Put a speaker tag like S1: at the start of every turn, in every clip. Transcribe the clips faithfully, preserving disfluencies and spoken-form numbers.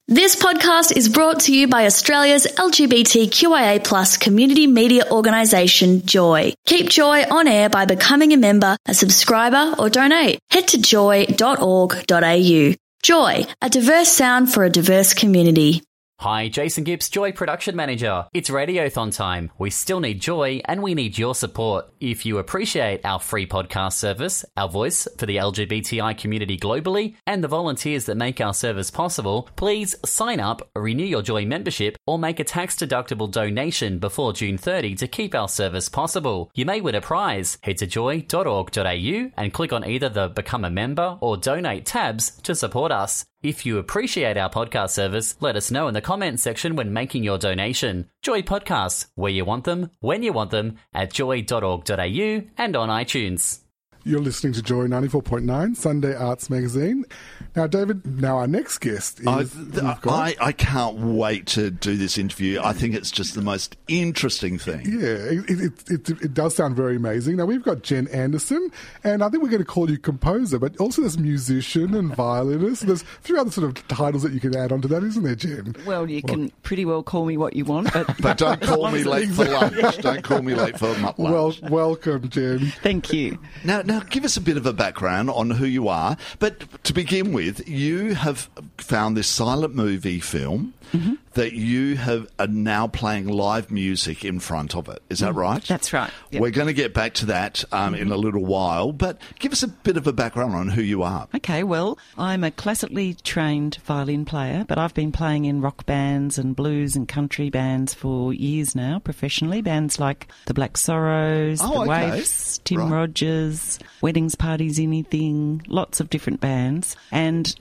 S1: This podcast is brought to you by Australia's L G B T Q I A plus community media organisation, Joy. Keep Joy on air by becoming a member, a subscriber or donate. Head to joy dot org dot a u. Joy, a diverse sound for a diverse community.
S2: Hi, Jason Gibbs, Joy Production Manager. It's Radiothon time. We still need Joy and we need your support. If you appreciate our free podcast service, our voice for the L G B T I community globally, and the volunteers that make our service possible, please sign up, renew your Joy membership, or make a tax-deductible donation before June thirtieth to keep our service possible. You may win a prize. Head to joy dot org dot a u and click on either the Become a Member or Donate tabs to support us. If you appreciate our podcast service, let us know in the comments section when making your donation. Joy Podcasts, where you want them, when you want them, at joy dot org dot a u and on iTunes.
S3: You're listening to Joy ninety-four point nine, Sunday Arts Magazine. Now, David, now our next guest is...
S4: I, I, I can't wait to do this interview. I think it's just the most interesting thing.
S3: Yeah, it, it, it, it does sound very amazing. Now, we've got Jen Anderson, and I think we're going to call you composer, but also there's musician and violinist. There's a few other sort of titles that you can add onto that, isn't there, Jen?
S5: Well, you well, can pretty well call me what you want, but...
S4: but don't call me late for lunch. Don't call me late for lunch.
S3: Well, welcome, Jen.
S5: Thank you.
S4: Now, now, give us a bit of a background on who you are. But to begin with, you have found this silent movie film mm-hmm. that you have are now playing live music in front of it. Is that mm, right?
S5: That's right. Yep.
S4: We're going to get back to that um, mm-hmm. in a little while, but give us a bit of a background on who you are.
S5: Okay, well, I'm a classically trained violin player, but I've been playing in rock bands and blues and country bands for years now, professionally. Bands like the Black Sorrows,
S4: oh,
S5: the
S4: okay.
S5: Waifs, Tim
S4: right.
S5: Rogers, Weddings, Parties, Anything, lots of different bands. And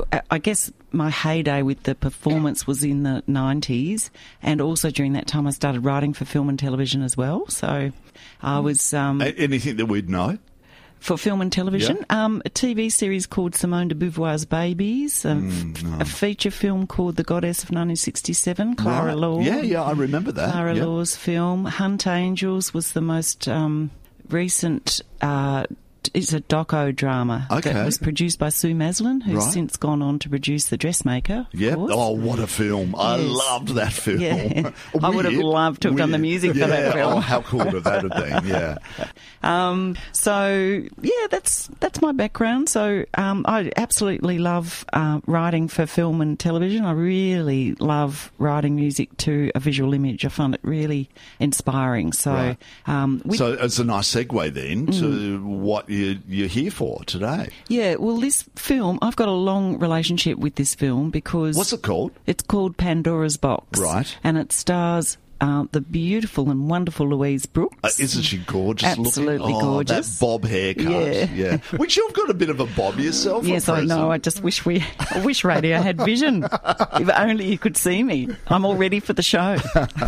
S5: I guess my heyday with the performance was in the nineties, and also during that time I started writing for film and television as well. So I was... Um,
S4: Anything that we'd know?
S5: For film and television,
S4: yeah.
S5: um, a T V series called Simone de Beauvoir's Babies, a,
S4: mm, no.
S5: a feature film called The Goddess of nineteen sixty-seven, Clara
S4: right.
S5: Law.
S4: Yeah, yeah, I remember that.
S5: Clara
S4: yep.
S5: Law's film. Hunt Angels was the most um, recent... Uh, It's a doco-drama
S4: okay.
S5: that was produced by Sue Maslin, who's
S4: right.
S5: since gone on to produce The Dressmaker.
S4: Yeah. Oh, what a film. Yes. I loved that film.
S5: Yeah. I would have loved to have
S4: Weird.
S5: done the music
S4: yeah.
S5: for that film.
S4: Oh, how cool would that have been, yeah.
S5: Um, so, yeah, that's that's my background. So um, I absolutely love uh, writing for film and television. I really love writing music to a visual image. I find it really inspiring. So,
S4: right.
S5: um, with,
S4: so it's a nice segue then
S5: mm.
S4: to what you, you're here for today.
S5: Yeah, well, this film, I've got a long relationship with this film because...
S4: What's it called?
S5: It's called Pandora's Box.
S4: Right.
S5: And it stars... Uh, the beautiful and wonderful Louise Brooks.
S4: Uh, isn't she gorgeous
S5: Absolutely
S4: looking? Oh,
S5: gorgeous.
S4: That bob haircut.
S5: Yeah.
S4: yeah. Which you've got a bit of a bob yourself.
S5: Yes, I know. I just wish we, I wish radio had vision. If only you could see me. I'm all ready for the show.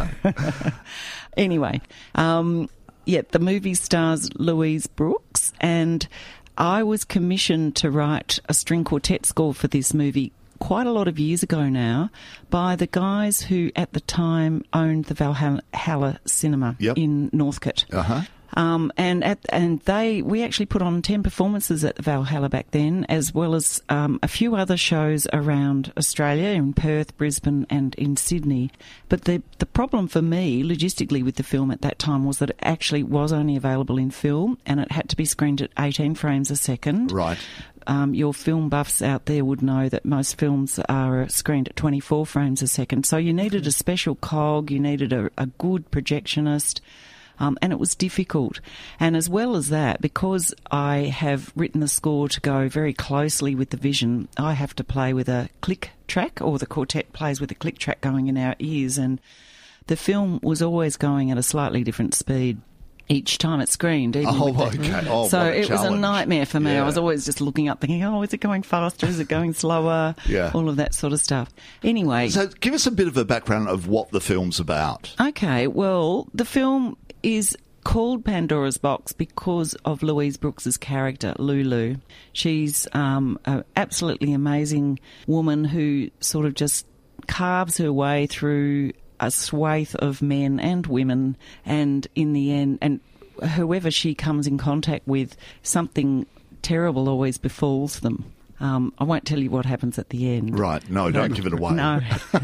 S5: Anyway, um, yeah, the movie stars Louise Brooks, and I was commissioned to write a string quartet score for this movie quite a lot of years ago now by the guys who at the time owned the Valhalla Cinema
S4: yep.
S5: in Northcote.
S4: Uh-huh.
S5: Um, and at, and they we actually put on ten performances at the Valhalla back then, as well as um, a few other shows around Australia, in Perth, Brisbane and in Sydney. But the the problem for me, logistically, with the film at that time was that it actually was only available in film and it had to be screened at eighteen frames a second.
S4: Right.
S5: Um, your film buffs out there would know that most films are screened at twenty-four frames a second. So you needed a special cog, you needed a, a good projectionist, um, and it was difficult. And as well as that, because I have written the score to go very closely with the vision, I have to play with a click track, or the quartet plays with a click track going in our ears, and the film was always going at a slightly different speed each time it screened. Even
S4: oh,
S5: with
S4: okay. Oh,
S5: so
S4: what a
S5: it
S4: challenge.
S5: was a nightmare for me.
S4: Yeah.
S5: I was always just looking up thinking, oh, is it going faster? Is it going slower?
S4: Yeah.
S5: All of that sort of stuff. Anyway.
S4: So give us a bit of a background of what the film's about.
S5: Okay, well, the film is called Pandora's Box because of Louise Brooks's character, Lulu. She's um, an absolutely amazing woman who sort of just carves her way through a swathe of men and women, and in the end, and whoever she comes in contact with, something terrible always befalls them. Um, I won't tell you what happens at the end.
S4: Right. No, don't give it away.
S5: No.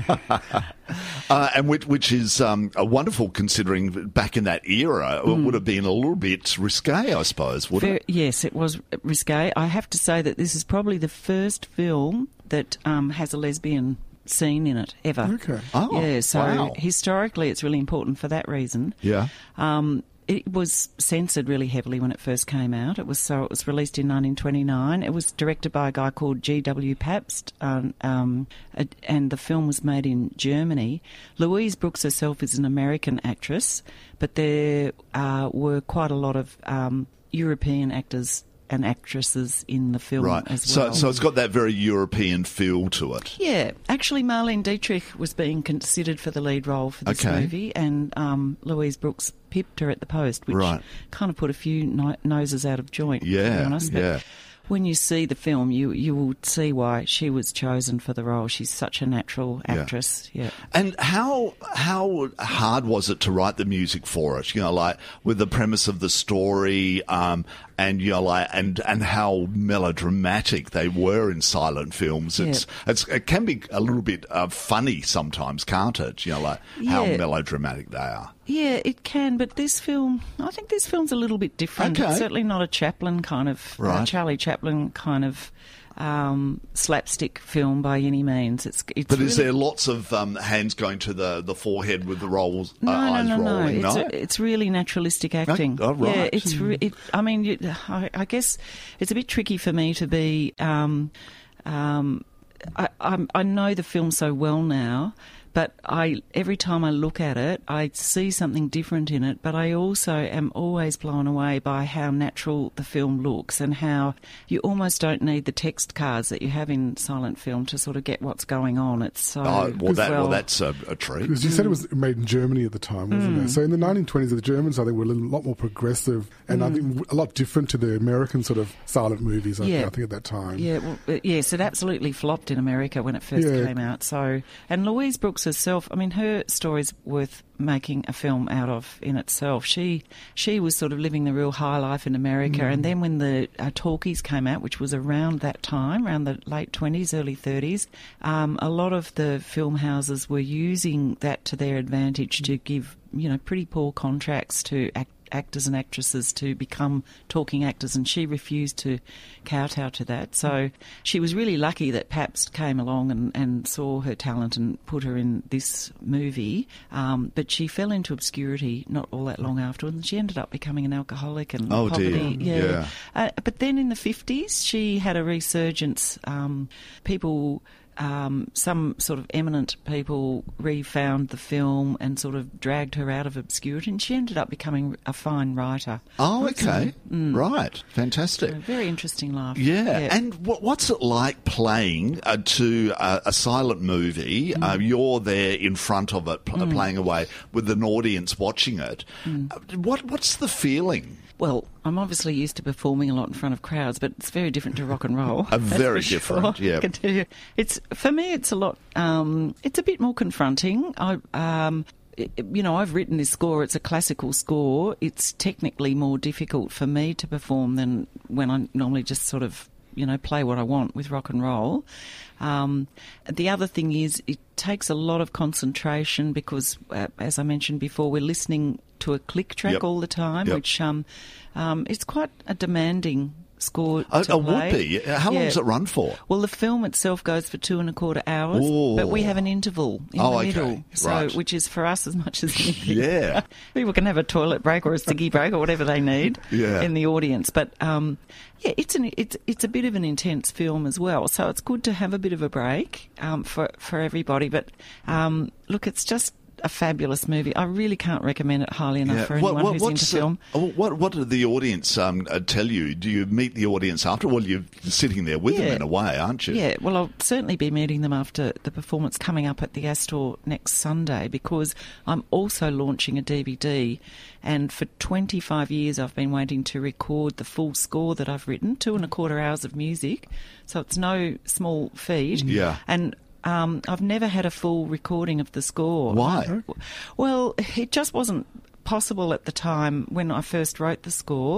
S4: uh, and which, which is um, a wonderful, considering back in that era, it would have been a little bit risque, I suppose, would
S5: Very,
S4: it?
S5: Yes, it was risque. I have to say that this is probably the first film that um, has a lesbian scene in it ever.
S3: Okay.
S4: Oh,
S5: yeah, so
S4: wow.
S5: historically it's really important for that reason.
S4: Yeah.
S5: Um, it was censored really heavily when it first came out. It was so it was released in nineteen twenty-nine. It was directed by a guy called G W Pabst, um, um, and the film was made in Germany. Louise Brooks herself is an American actress, but there uh, were quite a lot of um, European actors and actresses in the film
S4: Right.
S5: as
S4: So,
S5: well.
S4: so it's got that very European feel to it.
S5: Yeah, actually, Marlene Dietrich was being considered for the lead role for this
S4: Okay.
S5: movie, and um, Louise Brooks pipped her at the post, which
S4: Right.
S5: kind of put a few no- noses out of joint, to
S4: Yeah,
S5: be honest. But
S4: yeah.
S5: when you see the film, you you will see why she was chosen for the role. She's such a natural
S4: Yeah.
S5: actress. Yeah.
S4: And how how hard was it to write the music for it? You know, like with the premise of the story, um, and you know, like and and how melodramatic they were in silent films. It's it's it can be a little bit uh, funny sometimes, can't it? You know, like how
S5: Yeah.
S4: melodramatic they are.
S5: Yeah, it can, but this film, I think this film's a little bit different.
S4: Okay.
S5: It's certainly not a Chaplin kind of,
S4: Right.
S5: uh, Charlie Chaplin kind of um, slapstick film by any means. It's, it's
S4: But is
S5: really-
S4: there lots of um, hands going to the, the forehead with the rolls, uh,
S5: No,
S4: eyes
S5: no, no, no.
S4: rolling?
S5: It's,
S4: No,
S5: it's really naturalistic acting.
S4: oh, right.
S5: Yeah, it's. Re- it, I mean, you, I, I guess it's a bit tricky for me to be. Um, um, I, I'm, I know the film so well now, but I every time I look at it, I see something different in it. But I also am always blown away by how natural the film looks and how you almost don't need the text cards that you have in silent film to sort of get what's going on. It's so
S4: Oh, well, that, well, that's a, a treat.
S3: Because you said it was made in Germany at the time, wasn't it? So in the nineteen twenties, the Germans, I think, were a little, lot more progressive and I think a lot different to the American sort of silent movies, I,
S5: Yeah.
S3: I think, at that time.
S5: Yeah, well, uh, yes, it absolutely flopped in America when it first
S3: Yeah.
S5: came out. So, and Louise Brooks herself, I mean, her story's worth making a film out of in itself. She she was sort of living the real high life in America, and then when the uh, talkies came out, which was around that time, around the late twenties, early thirties, um, a lot of the film houses were using that to their advantage to give, you know, pretty poor contracts to act actors and actresses to become talking actors, and she refused to kowtow to that. So she was really lucky that Pabst came along and, and saw her talent and put her in this movie. Um, but she fell into obscurity not all that long afterwards, and she ended up becoming an alcoholic and
S4: Oh, dear.
S5: poverty. Yeah.
S4: Yeah.
S5: Uh, but then in the fifties, she had a resurgence. Um, people. Um, some sort of eminent people refound the film and sort of dragged her out of obscurity, and she ended up becoming a fine writer.
S4: Oh, okay. Right. Fantastic.
S5: A very interesting life.
S4: Yeah. And what, what's it like playing uh, to uh, a silent movie?
S5: Mm.
S4: Uh, you're there in front of it, pl- playing away with an audience watching it.
S5: Mm.
S4: Uh, what What's the feeling?
S5: Well, I'm obviously used to performing a lot in front of crowds, but it's very different to rock and roll.
S4: Uh,
S5: that's
S4: very
S5: for
S4: different,
S5: sure.
S4: yeah.
S5: I can tell you. It's, for me, it's a lot, um, it's a bit more confronting. I, um, it- you know, I've written this score. It's a classical score. It's technically more difficult for me to perform than when I normally just sort of, you know, play what I want with rock and roll. Um, the other thing is it takes a lot of concentration because, uh, as I mentioned before, we're listening to a click track
S4: Yep.
S5: all the time,
S4: Yep.
S5: which um, um, it's quite a demanding score
S4: Uh,
S5: to
S4: it would
S5: play.
S4: be. How long
S5: Yeah.
S4: does it run for?
S5: Well, the film itself goes for two and a quarter hours,
S4: Ooh.
S5: but we have an interval in
S4: Oh,
S5: the
S4: okay.
S5: middle, so
S4: Right.
S5: which is for us as much as anything.
S4: Yeah.
S5: People can have a toilet break or a ciggy break or whatever they need
S4: Yeah.
S5: in the audience, but um, yeah, it's an it's it's a bit of an intense film as well. So it's good to have a bit of a break um, for for everybody. But um, look, it's just a fabulous movie. I really can't recommend it highly enough for anyone who's into
S4: the-
S5: film.
S4: oh, what what did the audience um, uh, tell you? Do you meet the audience after? Well, you're sitting there with them
S5: Yeah.
S4: in a way, aren't you?
S5: Yeah, well, I'll certainly be meeting them after the performance coming up at the Astor next Sunday because I'm also launching a D V D, and for twenty-five years I've been waiting to record the full score that I've written, two and a quarter hours of music, so it's no small feat.
S4: Yeah.
S5: And um, I've never had a full recording of the score.
S4: Why?
S5: Well, it just wasn't possible at the time when I first wrote the score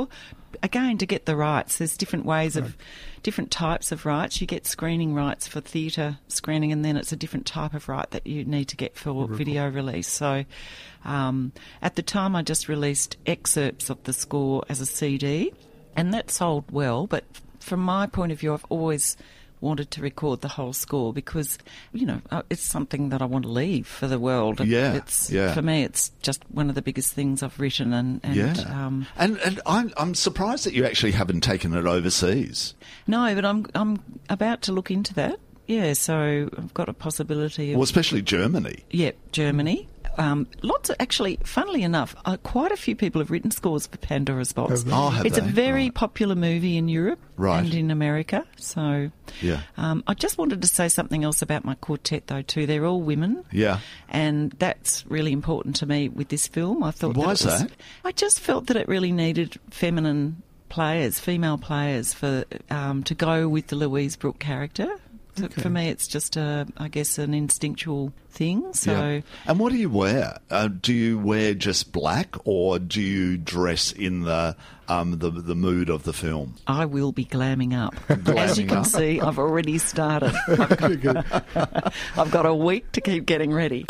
S5: again, to get the rights, there's different ways of, different types of rights. You get screening rights for theatre screening, and then it's a different type of right that you need to get for video release. So um, at the time I just released excerpts of the score as a C D, and that sold well, but from my point of view, I've always wanted to record the whole score because, you know, it's something that I want to leave for the world.
S4: Yeah,
S5: it's,
S4: yeah.
S5: For me, it's just one of the biggest things I've written. And, and,
S4: yeah.
S5: um,
S4: and, and I'm, I'm surprised that you actually haven't taken it overseas.
S5: No, but I'm I'm about to look into that. Yeah, so I've got a possibility of...
S4: Well, especially Germany.
S5: Yeah, Germany. Um, lots of, actually, funnily enough, uh, quite a few people have written scores for Pandora's Box.
S4: Oh, have
S5: it's
S4: they?
S5: a very
S4: Right.
S5: popular movie in Europe
S4: Right.
S5: and in America. So
S4: Yeah.
S5: um, I just wanted to say something else about my quartet, though, too. They're all women.
S4: Yeah.
S5: And that's really important to me with this film. I thought
S4: Why
S5: that
S4: is
S5: it was,
S4: that?
S5: I just felt that it really needed feminine players, female players, for um, to go with the Louise Brooke character. So
S3: Okay.
S5: For me, it's just, a, I guess, an instinctual thing. So
S4: Yeah. And what do you wear? Uh, do you wear just black, or do you dress in the um, the the mood of the film?
S5: I will be glamming up. As you
S4: Glamming
S5: can
S4: up.
S5: see, I've already started. I've got, I've got a week to keep getting ready.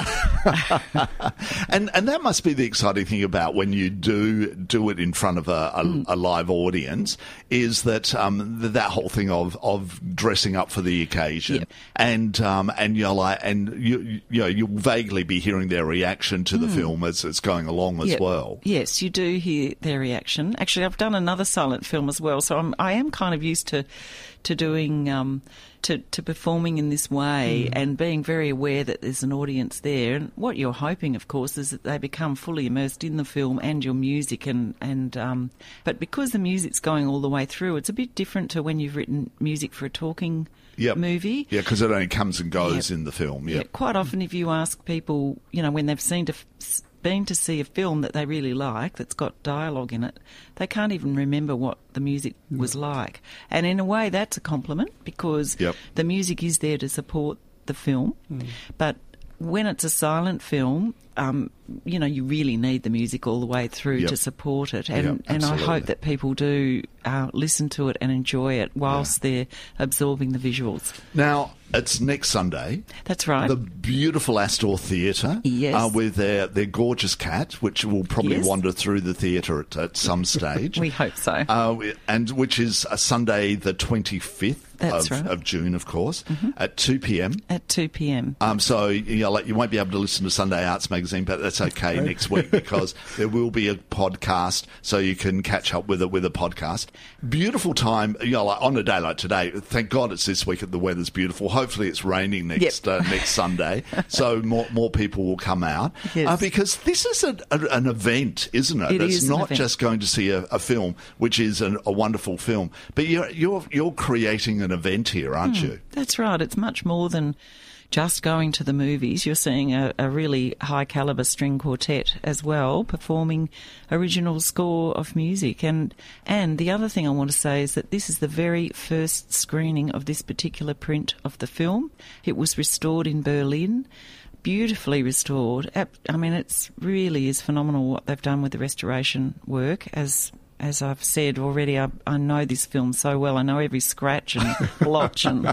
S4: And and that must be the exciting thing about when you do do it in front of a, a,
S5: Mm.
S4: a live audience, is that um, th- that whole thing of, of dressing up for the occasion,
S5: Yep.
S4: and um, and you're like, and you you know you'll vaguely be hearing their reaction to
S5: Mm.
S4: the film as it's going along as
S5: Yep.
S4: well.
S5: Yes, you do hear their reaction. Actually, I've done another silent film as well, so I'm, I am kind of used to to doing um, to to performing in this way and being very aware that there's an audience there. And what you're hoping, of course, is that they become fully immersed in the film and your music. And and um, but because the music's going all the way through, it's a bit different to when you've written music for a talking
S4: Yep.
S5: movie.
S4: Yeah, because it only comes and goes
S5: Yep.
S4: in the film.
S5: Yeah,
S4: Yeah.
S5: quite often if you ask people, you know, when they've seen to, been to see a film that they really like, that's got dialogue in it, they can't even remember what the music was like. And in a way, that's a compliment because
S4: Yep.
S5: the music is there to support the film. But when it's a silent film, um, you know, you really need the music all the way through
S4: Yep.
S5: to support it. And,
S4: Yep,
S5: and I
S4: absolutely.
S5: hope that people do uh, listen to it and enjoy it whilst they're absorbing the visuals.
S4: Now, it's next Sunday.
S5: That's right.
S4: The beautiful Astor Theatre,
S5: Yes.
S4: uh, with their, their gorgeous cat, which will probably
S5: Yes.
S4: wander through the theatre at, at some stage.
S5: We hope so.
S4: Uh, and which is a Sunday the twenty-fifth
S5: That's
S4: of,
S5: right. Mm-hmm.
S4: of June, of course, at two p.m.
S5: At two p.m.
S4: Um, so you know, like, you won't be able to listen to Sunday Arts Magazine, but that's okay next week because there will be a podcast, so you can catch up with it with a podcast. Beautiful time, you know, like on a day like today. Thank God it's this week and the weather's beautiful. Hopefully it's raining next
S5: Yep.
S4: uh, next Sunday, so more more people will come out
S5: Yes.
S4: uh, because this is a, a, an event, isn't it?
S5: It
S4: it's
S5: is an
S4: not
S5: event.
S4: just going to see a, a film, which is an, a wonderful film, but you're you're you're creating an event here, aren't you?
S5: That's right. It's much more than just going to the movies. You're seeing a, a really high calibre string quartet as well, performing original score of music. And and the other thing I want to say is that this is the very first screening of this particular print of the film. It was restored in Berlin. Beautifully restored. Ap- I mean, it's really is phenomenal what they've done with the restoration work. As as I've said already, I, I know this film so well. I know every scratch and blotch and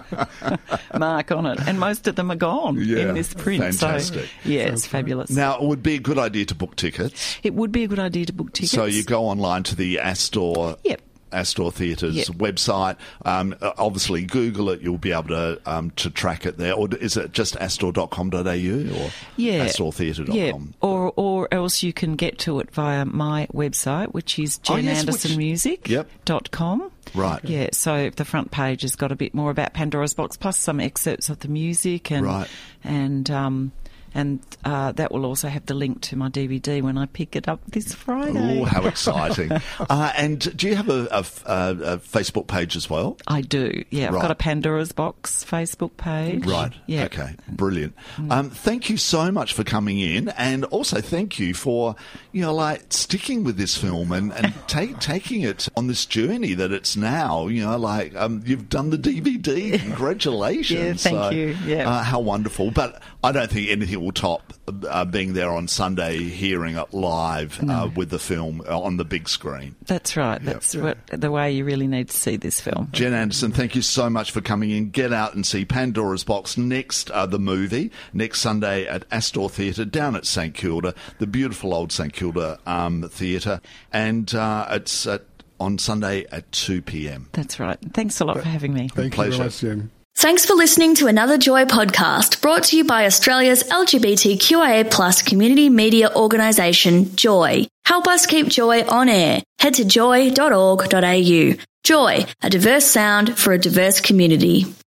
S5: mark on it, and most of them are gone
S4: Yeah,
S5: in this print.
S4: fantastic.
S5: So yeah, it's fabulous.
S4: Now, it would be a good idea to book tickets.
S5: It would be a good idea to book tickets.
S4: So you go online to the Astor
S5: Yep.
S4: Astor Theatre's
S5: Yep.
S4: website. Um, obviously, Google it. You'll be able to um, to track it there. Or is it just astor dot com dot a u or
S5: Yeah.
S4: astor theatre dot com?
S5: Yeah, or or else you can get to it via my website, which is
S4: Oh,
S5: jen
S4: yes,
S5: anderson
S4: which-
S5: music
S4: Yep.
S5: dot com.
S4: Right.
S5: Yeah, so the front page has got a bit more about Pandora's Box, plus some excerpts of the music, and
S4: Right.
S5: and um, and uh, that will also have the link to my D V D when I pick it up this Friday.
S4: Oh, how exciting! uh, and do you have a, a, a, a Facebook page as well?
S5: I do, yeah. I've
S4: Right.
S5: got a Pandora's Box Facebook page.
S4: Right.
S5: Yeah.
S4: Okay. Brilliant. Um, thank you so much for coming in, and also thank you for, you know, like sticking with this film and, and take, taking it on this journey that it's now. You know, like um, you've done the D V D. Congratulations.
S5: Yeah, thank
S4: So,
S5: you. Yeah.
S4: Uh, how wonderful. But I don't think anything will will top uh, being there on Sunday, hearing it live
S5: No.
S4: uh, with the film on the big screen.
S5: That's right. That's what, the way you really need to see this film.
S4: Jen Anderson, thank you so much for coming in. Get out and see Pandora's Box next, uh, the movie, next Sunday at Astor Theatre down at St Kilda, the beautiful old St Kilda um, theatre, and uh, it's at, on Sunday at two p.m.
S5: That's right. Thanks a lot for having me.
S3: Thank
S4: Pleasure.
S3: you very much, Jen.
S1: Thanks for listening to another Joy podcast brought to you by Australia's L G B T Q I A plus community media organisation, Joy. Help us keep Joy on air. Head to joy dot org dot a u. Joy, a diverse sound for a diverse community.